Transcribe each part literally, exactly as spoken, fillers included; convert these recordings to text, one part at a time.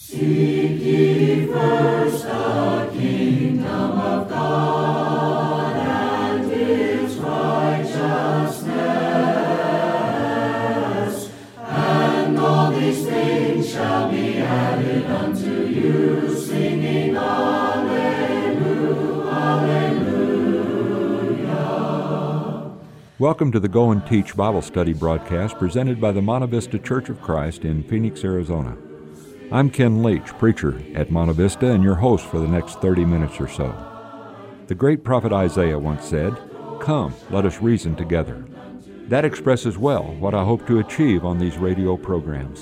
Seek ye first the kingdom of God and His righteousness, and all these things shall be added unto you, singing Alleluia, Alleluia. Welcome to the Go and Teach Bible Study broadcast presented by the Monte Vista Church of Christ in Phoenix, Arizona. I'm Ken Leach, preacher at Monte Vista, and your host for the next thirty minutes or so. The great prophet Isaiah once said, "Come, let us reason together." That expresses well what I hope to achieve on these radio programs.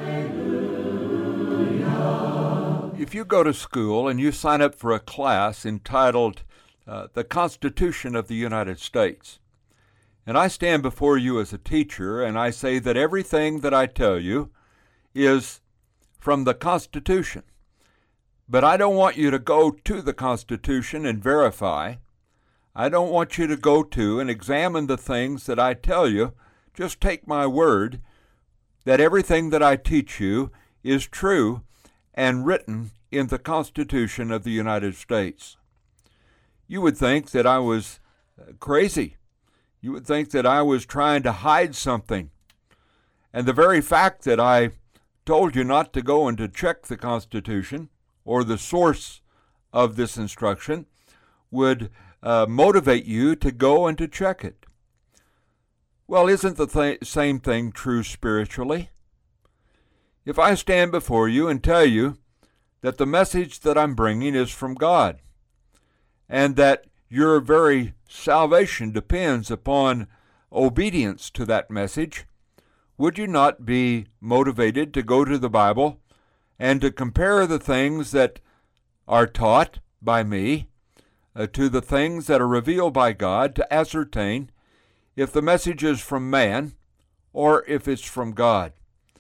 If you go to school and you sign up for a class entitled uh, The Constitution of the United States, and I stand before you as a teacher and I say that everything that I tell you is from the Constitution, but I don't want you to go to the Constitution and verify. I don't want you to go to and examine the things that I tell you. Just take my word that everything that I teach you is true and written in the Constitution of the United States. You would think that I was crazy. You would think that I was trying to hide something. And the very fact that I told you not to go and to check the Constitution or the source of this instruction would uh, motivate you to go and to check it. Well, isn't the th- same thing true spiritually? If I stand before you and tell you that the message that I'm bringing is from God and that your very salvation depends upon obedience to that message, would you not be motivated to go to the Bible and to compare the things that are taught by me uh, to the things that are revealed by God to ascertain if the message is from man or if it's from God?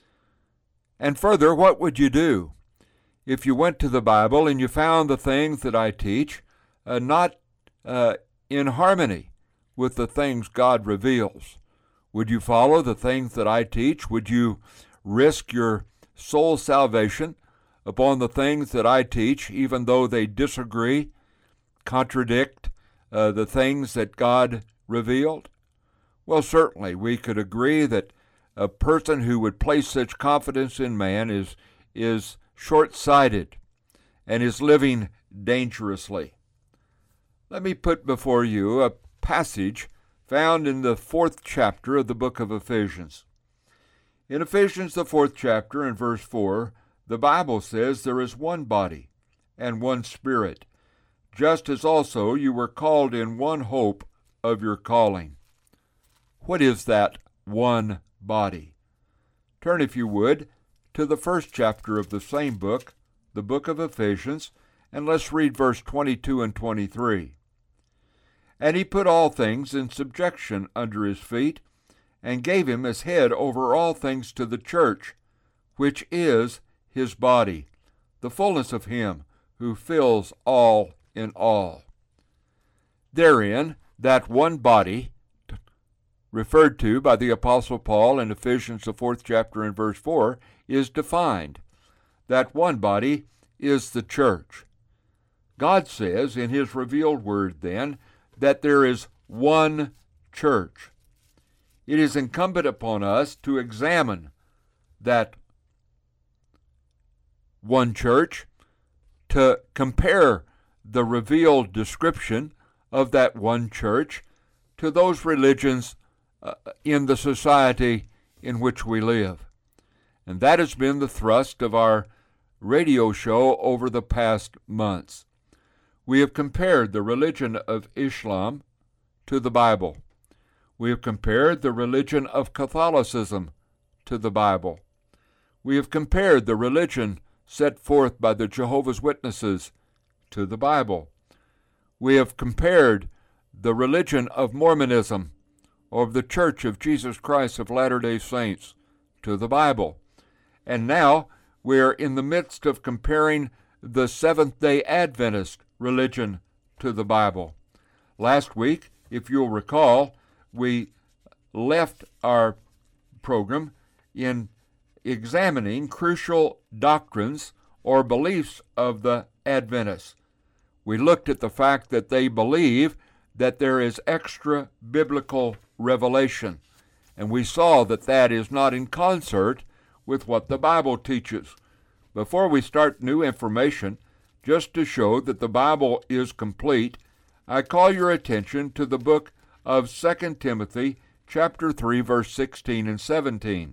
And further, what would you do if you went to the Bible and you found the things that I teach uh, not uh, in harmony with the things God reveals? Would you follow the things that I teach? Would you risk your soul salvation upon the things that I teach, even though they disagree, contradict uh, the things that God revealed? Well, certainly we could agree that a person who would place such confidence in man is, is short-sighted and is living dangerously. Let me put before you a passage found in the fourth chapter of the book of Ephesians. In Ephesians, the fourth chapter, and verse four, the Bible says, "There is one body and one Spirit, just as also you were called in one hope of your calling." What is that one body? Turn, if you would, to the first chapter of the same book, the book of Ephesians, and let's read verse twenty-two and twenty-three. "And he put all things in subjection under his feet, and gave him as head over all things to the church, which is his body, the fullness of him who fills all in all." Therein, that one body, referred to by the Apostle Paul in Ephesians, the fourth chapter and verse four, is defined. That one body is the church. God says in his revealed word, then, that there is one church. It is incumbent upon us to examine that one church, to compare the revealed description of that one church to those religions uh, in the society in which we live. And that has been the thrust of our radio show over the past months. We have compared the religion of Islam to the Bible. We have compared the religion of Catholicism to the Bible. We have compared the religion set forth by the Jehovah's Witnesses to the Bible. We have compared the religion of Mormonism or of the Church of Jesus Christ of Latter-day Saints to the Bible. And now we are in the midst of comparing the Seventh-day Adventist religion to the Bible. Last week, if you'll recall, we left our program in examining crucial doctrines or beliefs of the Adventists. We looked at the fact that they believe that there is extra biblical revelation, and we saw that that is not in concert with what the Bible teaches. Before we start new information, just to show that the Bible is complete, I call your attention to the book of Second Timothy, chapter three, verse sixteen and seventeen.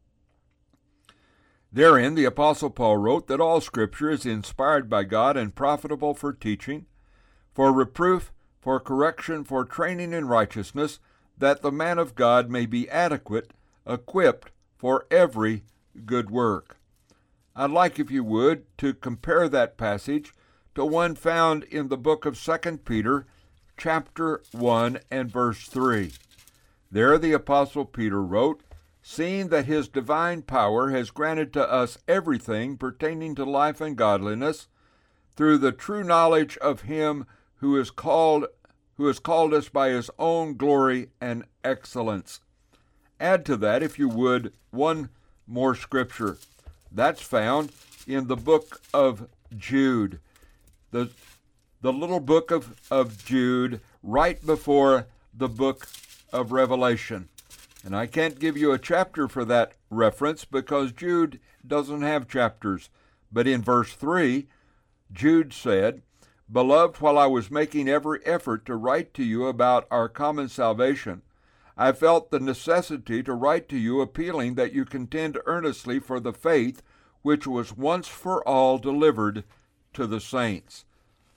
Therein the Apostle Paul wrote that all Scripture is inspired by God and profitable for teaching, for reproof, for correction, for training in righteousness, that the man of God may be adequate, equipped for every good work. I'd like, if you would, to compare that passage to one found in the book of Second Peter, chapter one and verse three. There the Apostle Peter wrote, "Seeing that his divine power has granted to us everything pertaining to life and godliness, through the true knowledge of him who is called who has called us by his own glory and excellence." Add to that, if you would, one more scripture. That's found in the book of Jude, the, the little book of, of Jude, right before the book of Revelation. And I can't give you a chapter for that reference because Jude doesn't have chapters. But in verse three, Jude said, "Beloved, while I was making every effort to write to you about our common salvation, I felt the necessity to write to you appealing that you contend earnestly for the faith which was once for all delivered to the saints."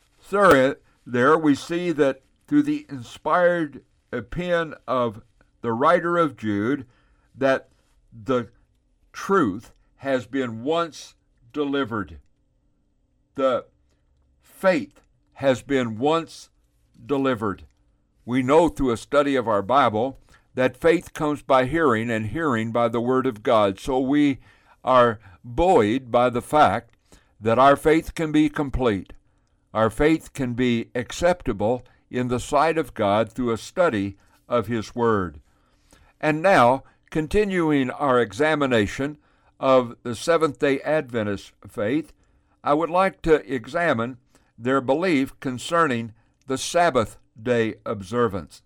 So there we see that through the inspired pen of the writer of Jude, that the truth has been once delivered. The faith has been once delivered. We know through a study of our Bible that faith comes by hearing, and hearing by the Word of God. So we are buoyed by the fact that our faith can be complete. Our faith can be acceptable in the sight of God through a study of His Word. And now, continuing our examination of the Seventh-day Adventist faith, I would like to examine their belief concerning the Sabbath day observance.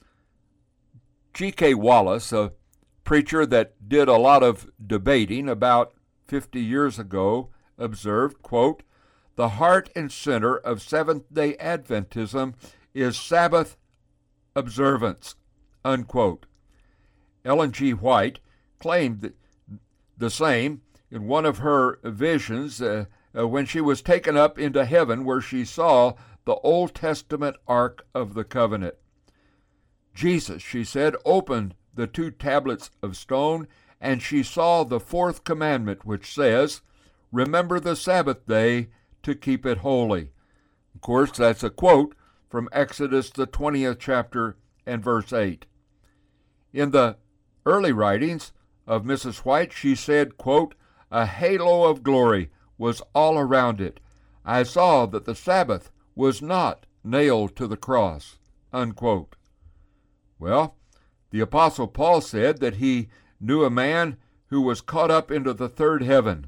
G K Wallace, a preacher that did a lot of debating about fifty years ago, observed, quote, "The heart and center of Seventh-day Adventism is Sabbath observance," unquote. Ellen G. White claimed the same in one of her visions uh, uh, when she was taken up into heaven, where she saw the Old Testament Ark of the Covenant. Jesus, she said, opened the two tablets of stone, and she saw the fourth commandment, which says, "Remember the Sabbath day to keep it holy." Of course, that's a quote from Exodus, the twentieth chapter and verse eight. In the early writings of Missus White, she said, quote, "A halo of glory was all around it. I saw that the Sabbath was not nailed to the cross," unquote. Well, the Apostle Paul said that he knew a man who was caught up into the third heaven.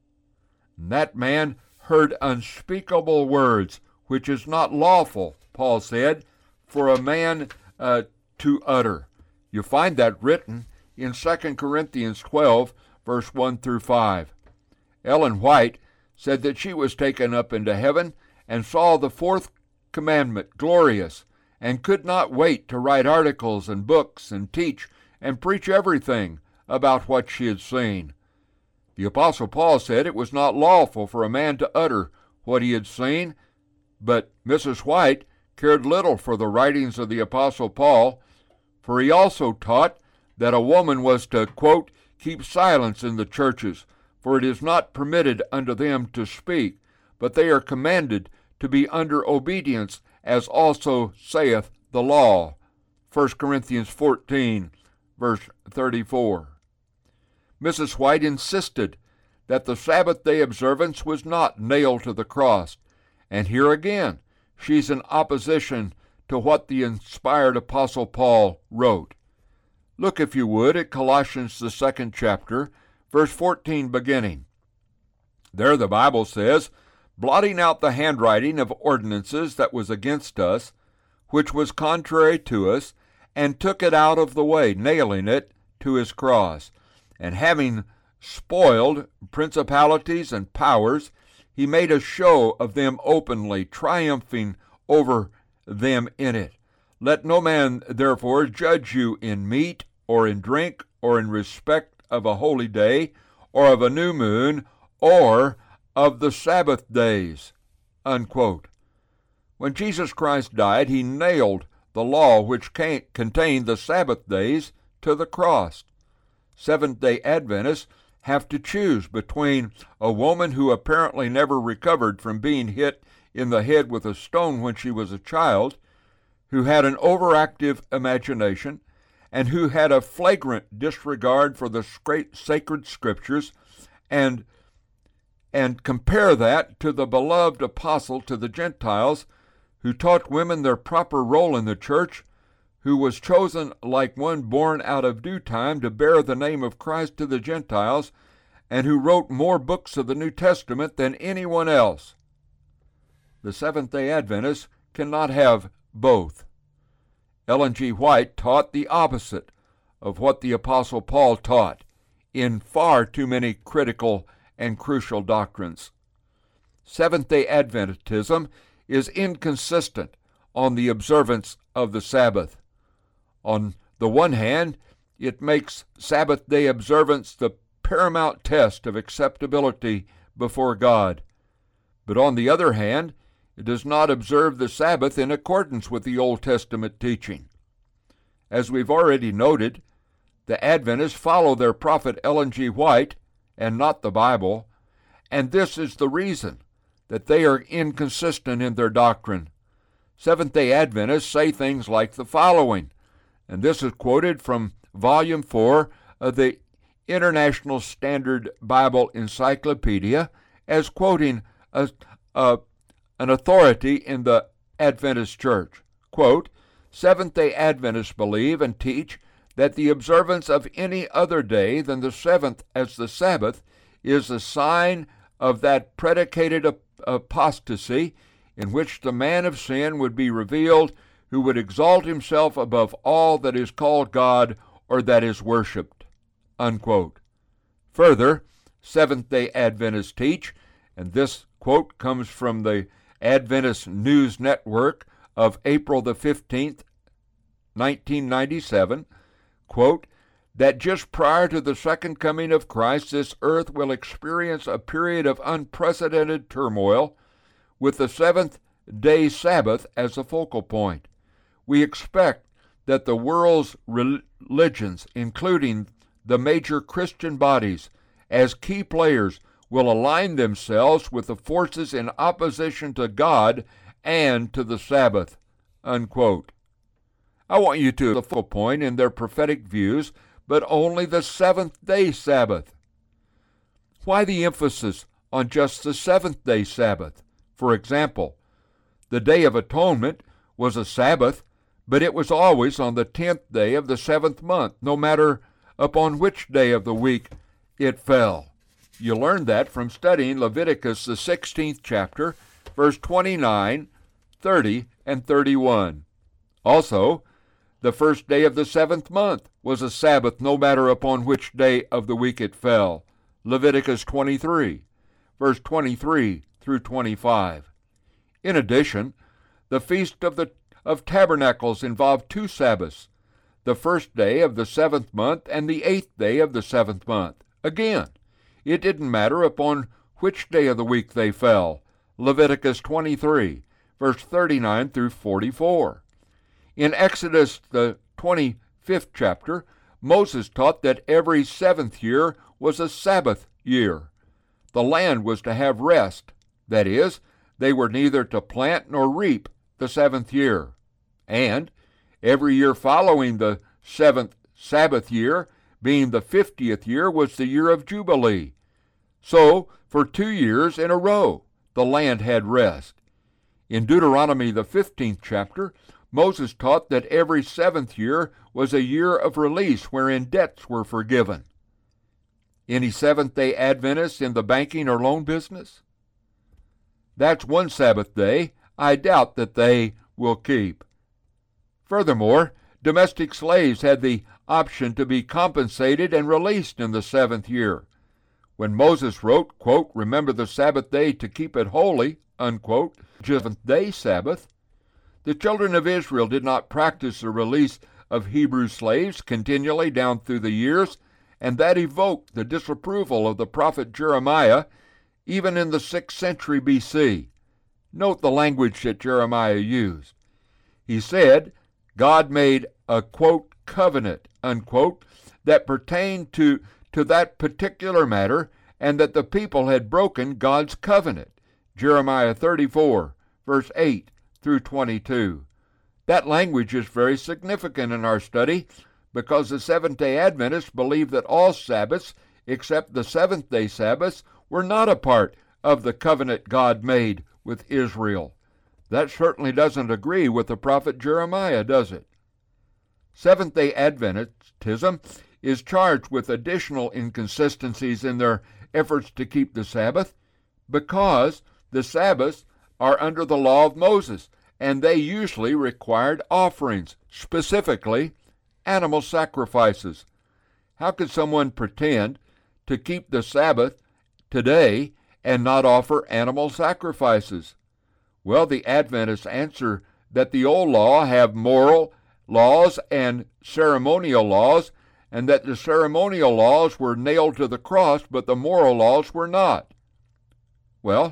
And that man heard unspeakable words, which is not lawful, Paul said, for a man uh, to utter. You find that written in Second Corinthians twelve, verse one through five. Ellen White said that she was taken up into heaven and saw the fourth commandment glorious, and could not wait to write articles and books and teach and preach everything about what she had seen. The Apostle Paul said it was not lawful for a man to utter what he had seen, but Missus White cared little for the writings of the Apostle Paul, for he also taught that a woman was to, quote, "keep silence in the churches, for it is not permitted unto them to speak, but they are commanded to be under obedience, as also saith the law." First Corinthians fourteen, verse thirty-four. Missus White insisted that the Sabbath day observance was not nailed to the cross, and here again she's in opposition to what the inspired Apostle Paul wrote. Look, if you would, at Colossians, the second chapter, verse fourteen beginning. There the Bible says, blotting out the handwriting of ordinances that was against us, which was contrary to us, and took it out of the way, nailing it to his cross. And having spoiled principalities and powers, he made a show of them openly, triumphing over them in it. Let no man therefore judge you in meat, or in drink, or in respect of a holy day, or of a new moon, or of the Sabbath days." Unquote. When Jesus Christ died, he nailed the law which contained the Sabbath days to the cross. Seventh-day Adventists have to choose between a woman who apparently never recovered from being hit in the head with a stone when she was a child, who had an overactive imagination, and who had a flagrant disregard for the sacred scriptures, and, and compare that to the beloved apostle to the Gentiles, who taught women their proper role in the church, who was chosen like one born out of due time to bear the name of Christ to the Gentiles, and who wrote more books of the New Testament than anyone else. The Seventh-day Adventists cannot have both. Ellen G. White taught the opposite of what the Apostle Paul taught in far too many critical and crucial doctrines. Seventh-day Adventism is inconsistent on the observance of the Sabbath. On the one hand, it makes Sabbath day observance the paramount test of acceptability before God. But on the other hand, it does not observe the Sabbath in accordance with the Old Testament teaching. As we've already noted, the Adventists follow their prophet Ellen G. White and not the Bible, and this is the reason that they are inconsistent in their doctrine. Seventh-day Adventists say things like the following, and this is quoted from Volume four of the International Standard Bible Encyclopedia as quoting a, a, an authority in the Adventist Church. Quote, "Seventh-day Adventists believe and teach that the observance of any other day than the seventh as the Sabbath is a sign of that predicated ap- apostasy in which the man of sin would be revealed, who would exalt himself above all that is called God or that is worshipped." Unquote. Further, Seventh-day Adventists teach, and this quote comes from the Adventist News Network of April the fifteenth, nineteen ninety-seven, quote, "that just prior to the second coming of Christ, this earth will experience a period of unprecedented turmoil, with the seventh-day Sabbath as a focal point. We expect that the world's religions, including the major Christian bodies, as key players, will align themselves with the forces in opposition to God and to the Sabbath." Unquote. I want you to the focal point in their prophetic views, but only the seventh-day Sabbath. Why the emphasis on just the seventh-day Sabbath? For example, the Day of Atonement was a Sabbath, but it was always on the tenth day of the seventh month, no matter upon which day of the week it fell. You learn that from studying Leviticus, the sixteenth chapter, verse twenty-nine, thirty, and thirty-one. Also, the first day of the seventh month was a Sabbath, no matter upon which day of the week it fell. Leviticus twenty-three, verse twenty-three through twenty-five. In addition, the Feast of the of Tabernacles involved two Sabbaths, the first day of the seventh month and the eighth day of the seventh month. Again, it didn't matter upon which day of the week they fell. Leviticus twenty-three, verse thirty-nine through forty-four. In Exodus, the twenty-fifth chapter, Moses taught that every seventh year was a Sabbath year. The land was to have rest. That is, they were neither to plant nor reap the seventh year. And every year following the seventh Sabbath year, being the fiftieth year, was the year of Jubilee. So, for two years in a row, the land had rest. In Deuteronomy, the fifteenth chapter, Moses taught that every seventh year was a year of release wherein debts were forgiven. Any Seventh-day Adventists in the banking or loan business? That's one Sabbath day I doubt that they will keep. Furthermore, domestic slaves had the option to be compensated and released in the seventh year. When Moses wrote, quote, "Remember the Sabbath day to keep it holy," unquote, seventh day Sabbath, the children of Israel did not practice the release of Hebrew slaves continually down through the years, and that evoked the disapproval of the prophet Jeremiah even in the sixth century B C. Note the language that Jeremiah used. He said God made a, quote, "covenant," unquote, that pertained to, to that particular matter, and that the people had broken God's covenant. Jeremiah thirty-four, verse eight through twenty-two. That language is very significant in our study because the Seventh-day Adventists believe that all Sabbaths, except the seventh-day Sabbaths, were not a part of the covenant God made with Israel. That certainly doesn't agree with the prophet Jeremiah, does it? Seventh-day Adventism is charged with additional inconsistencies in their efforts to keep the Sabbath because the Sabbaths are under the law of Moses, and they usually required offerings, specifically animal sacrifices. How could someone pretend to keep the Sabbath today and not offer animal sacrifices? Well, the Adventists answer that the old law have moral laws and ceremonial laws, and that the ceremonial laws were nailed to the cross, but the moral laws were not. Well,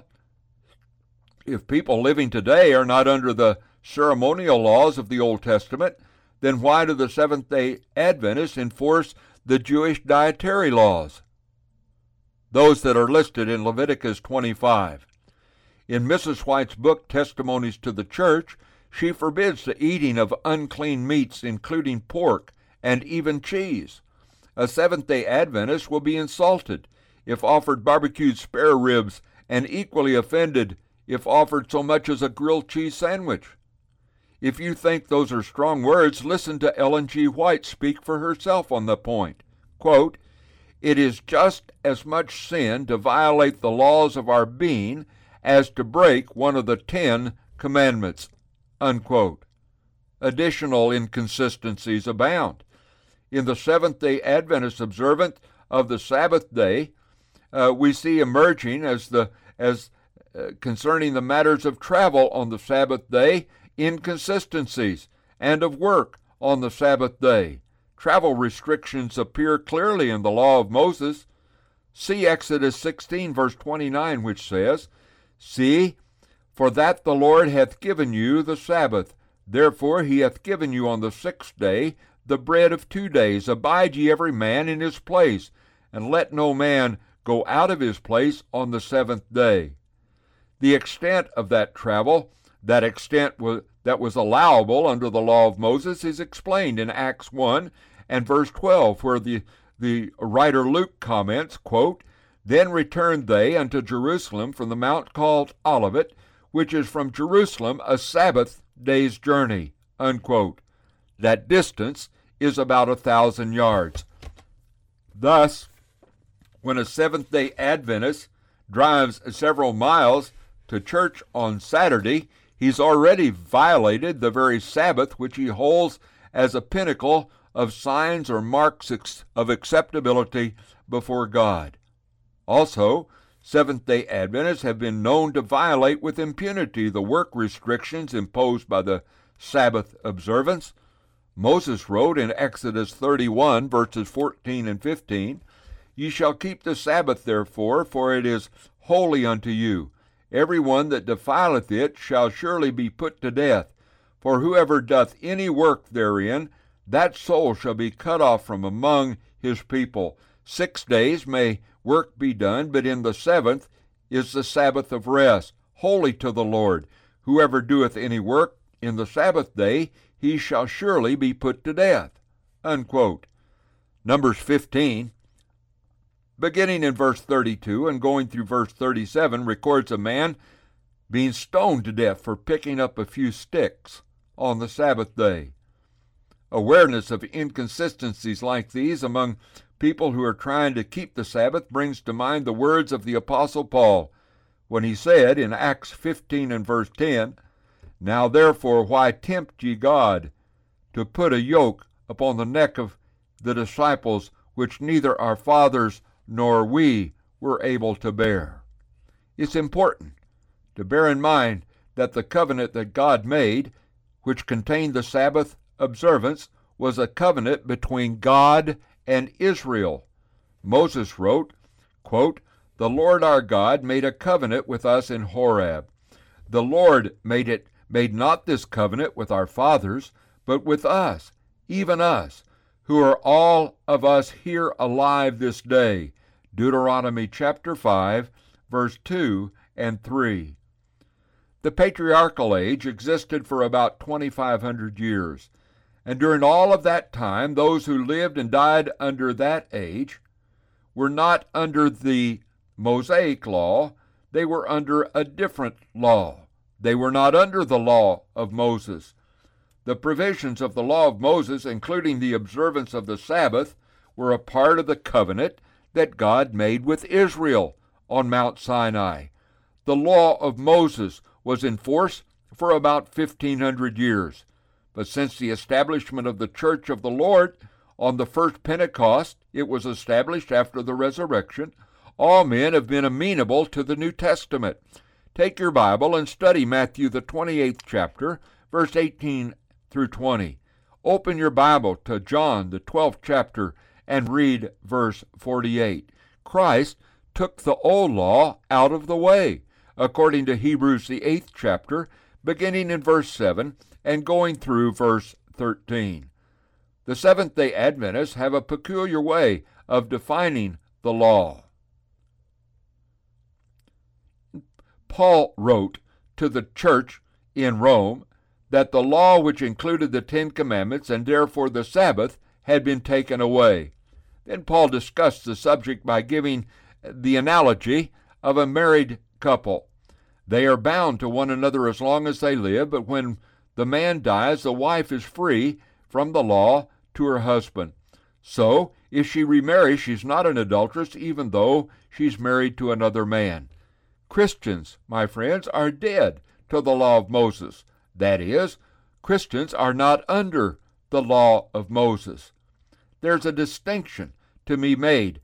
if people living today are not under the ceremonial laws of the Old Testament, then why do the Seventh-day Adventists enforce the Jewish dietary laws? Those that are listed in Leviticus twenty-five. In Missus White's book, Testimonies to the Church, she forbids the eating of unclean meats, including pork and even cheese. A Seventh-day Adventist will be insulted if offered barbecued spare ribs, and equally offended if offered so much as a grilled cheese sandwich. If you think those are strong words, listen to Ellen G. White speak for herself on the point. Quote, "It is just as much sin to violate the laws of our being as to break one of the Ten Commandments," unquote. Additional inconsistencies abound. In the Seventh-day Adventist observance of the Sabbath day, uh, we see emerging as the as uh, concerning the matters of travel on the Sabbath day, inconsistencies, and of work on the Sabbath day. Travel restrictions appear clearly in the law of Moses. See Exodus sixteen, verse twenty-nine, which says, "See, for that the Lord hath given you the Sabbath. Therefore he hath given you on the sixth day the bread of two days. Abide ye every man in his place, and let no man go out of his place on the seventh day." The extent of that travel, that extent was, that was allowable under the law of Moses, is explained in Acts one and verse twelve, where the, the writer Luke comments, quote, "Then returned they unto Jerusalem from the mount called Olivet, which is from Jerusalem a Sabbath day's journey," unquote. That distance is about a thousand yards. Thus, when a Seventh-day Adventist drives several miles to church on Saturday, he's already violated the very Sabbath which he holds as a pinnacle of signs or marks of acceptability before God. Also, Seventh-day Adventists have been known to violate with impunity the work restrictions imposed by the Sabbath observance. Moses wrote in Exodus thirty-one, verses fourteen and fifteen, "Ye shall keep the Sabbath therefore, for it is holy unto you. Every one that defileth it shall surely be put to death. For whoever doth any work therein, that soul shall be cut off from among his people. Six days may work be done, but in the seventh is the Sabbath of rest, holy to the Lord. Whoever doeth any work in the Sabbath day, he shall surely be put to death," unquote. Numbers fifteen, beginning in verse thirty-two and going through verse thirty-seven, records a man being stoned to death for picking up a few sticks on the Sabbath day. Awareness of inconsistencies like these among people who are trying to keep the Sabbath brings to mind the words of the Apostle Paul when he said in Acts fifteen and verse ten, "Now therefore why tempt ye God to put a yoke upon the neck of the disciples, which neither our fathers nor we were able to bear?" It's important to bear in mind that the covenant that God made, which contained the Sabbath observance, was a covenant between God and Israel. Moses wrote, quote, "The Lord our God made a covenant with us in Horeb. The Lord made it made not this covenant with our fathers, but with us, even us, who are all of us here alive this day." Deuteronomy chapter five, verse two and three. The patriarchal age existed for about twenty-five hundred years, and during all of that time, those who lived and died under that age were not under the Mosaic law, they were under a different law. They were not under the law of Moses. The provisions of the law of Moses, including the observance of the Sabbath, were a part of the covenant that God made with Israel on Mount Sinai. The law of Moses was in force for about fifteen hundred years. But since the establishment of the Church of the Lord on the first Pentecost, it was established after the resurrection, all men have been amenable to the New Testament. Take your Bible and study Matthew the twenty-eighth chapter, verse eighteen through twenty. Open your Bible to John the twelfth chapter and read verse forty-eight. Christ took the old law out of the way, according to Hebrews the eighth chapter, beginning in verse seven and going through verse thirteen. The Seventh-day Adventists have a peculiar way of defining the law. Paul wrote to the church in Rome that the law, which included the Ten Commandments and therefore the Sabbath, had been taken away. Then Paul discussed the subject by giving the analogy of a married couple. They are bound to one another as long as they live, but when the man dies, the wife is free from the law to her husband. So, if she remarries, she's not an adulteress, even though she's married to another man. Christians, my friends, are dead to the law of Moses. That is, Christians are not under the law of Moses. There's a distinction to be made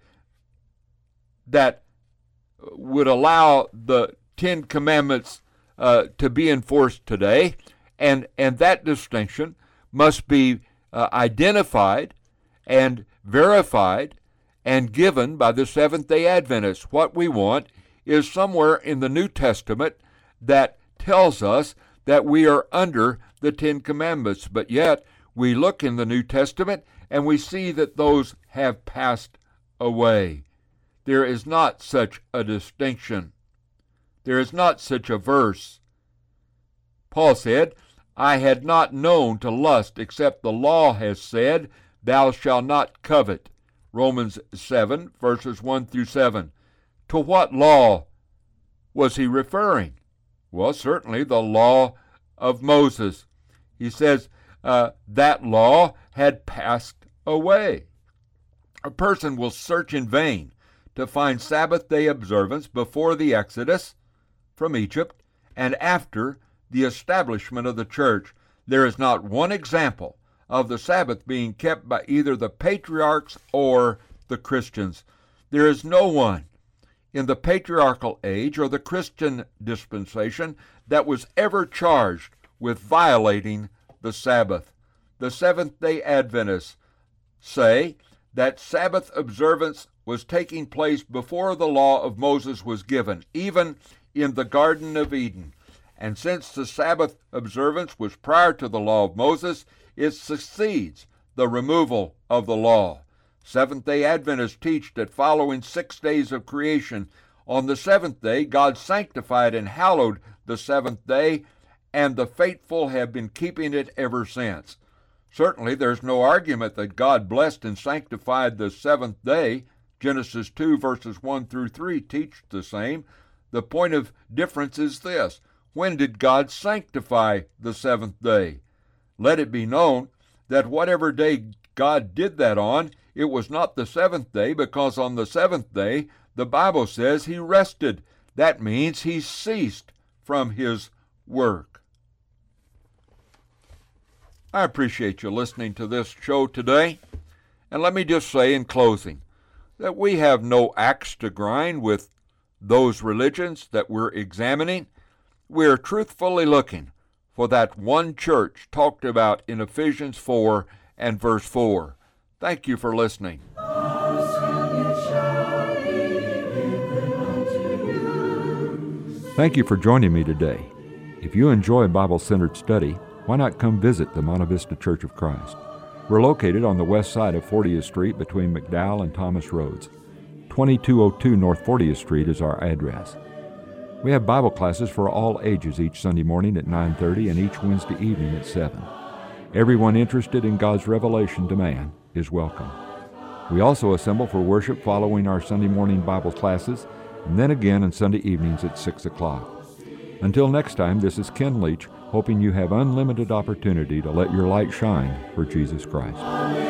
that would allow the Ten Commandments uh, to be enforced today, and, and that distinction must be uh, identified and verified and given by the Seventh-day Adventists. What we want is somewhere in the New Testament that tells us that we are under the Ten Commandments, but yet we look in the New Testament and we see that those have passed away. There is not such a distinction. There is not such a verse. Paul said, "I had not known to lust except the law has said, thou shalt not covet." Romans seven, verses one through seven. To what law was he referring? Well, certainly the law of Moses. He says uh, that law had passed away. A person will search in vain to find Sabbath day observance before the Exodus from Egypt and after the establishment of the church. There is not one example of the Sabbath being kept by either the patriarchs or the Christians. There is no one in the patriarchal age or the Christian dispensation that was ever charged with violating the Sabbath. The Seventh-day Adventists say that Sabbath observance was taking place before the law of Moses was given, even in the Garden of Eden. And since the Sabbath observance was prior to the law of Moses, it succeeds the removal of the law. Seventh-day Adventists teach that following six days of creation, on the seventh day, God sanctified and hallowed the seventh day, and the faithful have been keeping it ever since. Certainly, there's no argument that God blessed and sanctified the seventh day. Genesis two, verses one through three teach the same. The point of difference is this: when did God sanctify the seventh day? Let it be known that whatever day God did that on, it was not the seventh day because on the seventh day, the Bible says he rested. That means he ceased from his work. I appreciate you listening to this show today. And let me just say in closing that we have no axe to grind with those religions that we're examining. We're truthfully looking for that one church talked about in Ephesians four and verse four. Thank you for listening. Thank you for joining me today. If you enjoy Bible-centered study, why not come visit the Monte Vista Church of Christ? We're located on the west side of fortieth Street between McDowell and Thomas Roads. twenty-two oh two North fortieth Street is our address. We have Bible classes for all ages each Sunday morning at nine thirty and each Wednesday evening at seven. Everyone interested in God's revelation to man is welcome. We also assemble for worship following our Sunday morning Bible classes, and then again on Sunday evenings at six o'clock. Until next time, this is Ken Leach, hoping you have unlimited opportunity to let your light shine for Jesus Christ.